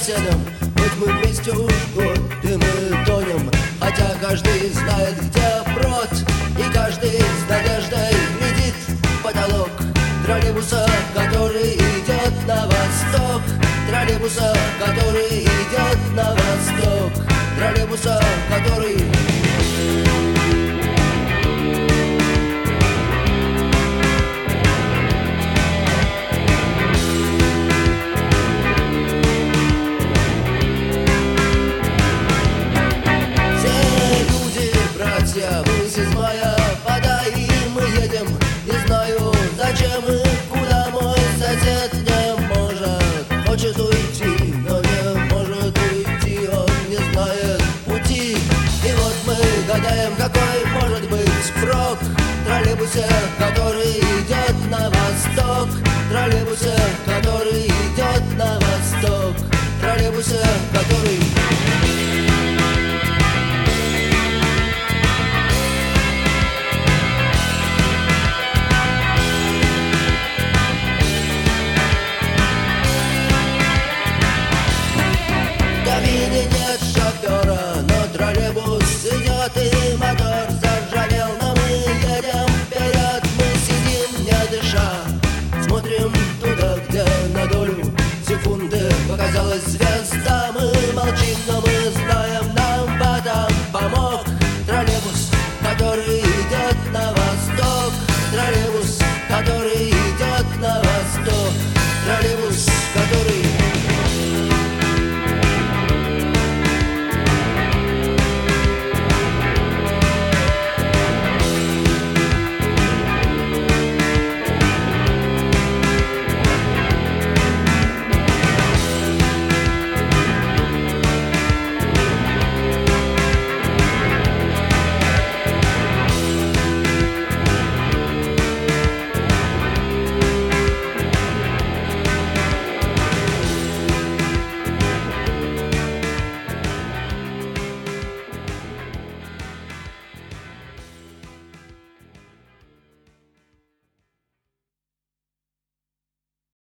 соседом. Хоть мы вместе уж год, и мы тонем, хотя каждый знает, где брод, и каждый с надеждой глядит в потолок троллейбуса, который идет на восток. Троллейбуса, который идет на восток. Троллейбуса, который... Мы седьмая вода, и мы едем. Не знаю, зачем и куда мой сосед не может. Хочет уйти, но не может уйти. Он не знает пути. И вот мы гадаем, какой может быть прок в троллейбусе, который идет на восток. Троллейбусе, который идет на восток. Троллейбусе, который